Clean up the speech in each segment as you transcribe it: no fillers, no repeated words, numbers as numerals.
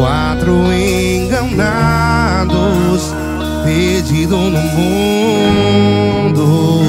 4 enganados, perdido no mundo.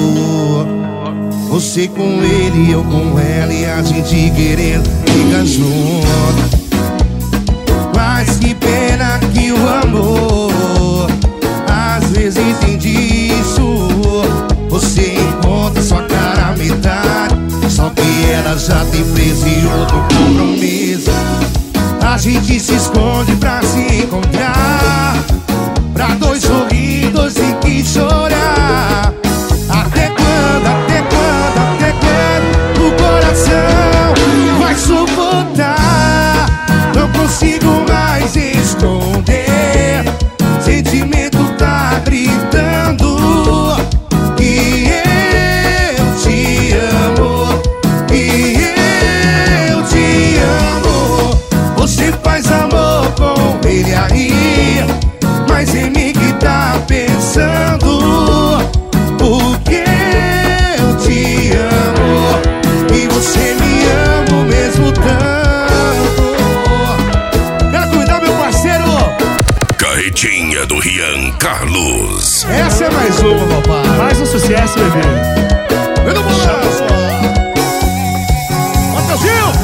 Você com ele, eu com ela, e a gente querendo ficar junto. Mas que pena que o amor às vezes tem disso. Você encontra sua cara à metade, só que ela já tem preso em outro compromisso. A gente se esconde pra se encontrar, pra dois sorrir, dois ter que chorar. Até quando, até quando, até quando o coração vai suportar? Não consigo mais esconder, sentimento tá gritando que eu te amo, que eu te amo. Você faz amor com ele aí, mas em mim que tá pensando, porque eu te amo e você me ama mesmo tanto. Quero cuidar, meu parceiro. Carretinha do Rian Carlos. Essa é mais uma, papai. Mais um sucesso, bebê. Eu não vou lá, só. Matheusinho!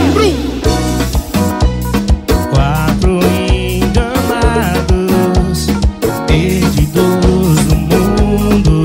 4 enganados, perdidos no mundo.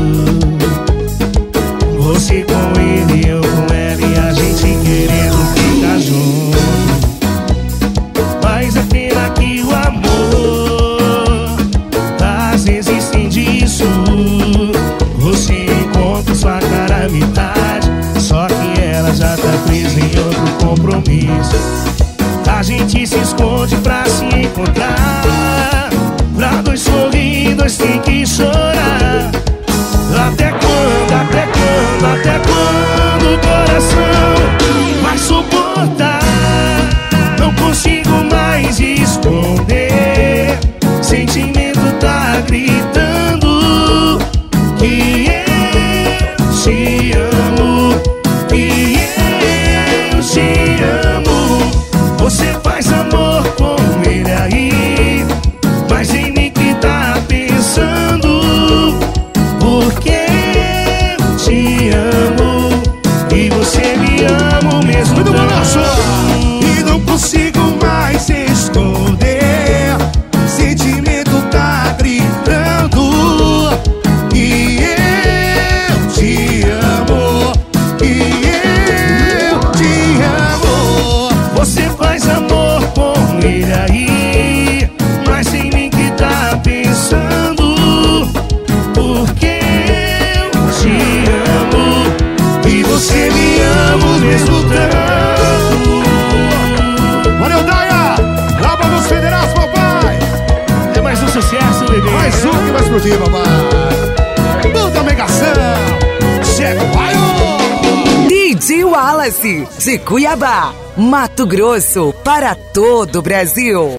Você com ele, eu com ela, e a gente querendo ficar junto. Mas é pena que o amor às vezes tem disso. Você encontra sua cara à metade, só que ela já tá presa em outro compromisso. A gente se esconde pra se encontrar, pra dois sorrir, dois tem que chorar. Até quando, até quando, até quando o coração vai suportar? Não consigo mais esconder, sentimento tá gritando que eu te amo, que eu te amo. Você faz amor com ele aí, mas em mim que tá pensando, porque eu te amo e você me ama mesmo Muito bom, tanto. e não consigo mais esconder, sentimento tá gritando que eu te amo, que eu te amo. Você faz amor com ele aí, mas em mim que tá pensando, porque eu te amo e você me ama mesmo tanto. Valeu, Daia! Lá pra nos federais, papai! É mais um sucesso, bebê. Mais um que vai explodir, papai! Muda a megação! Chega o raio! DJ Wallace, de Cuiabá, Mato Grosso, para todo o Brasil.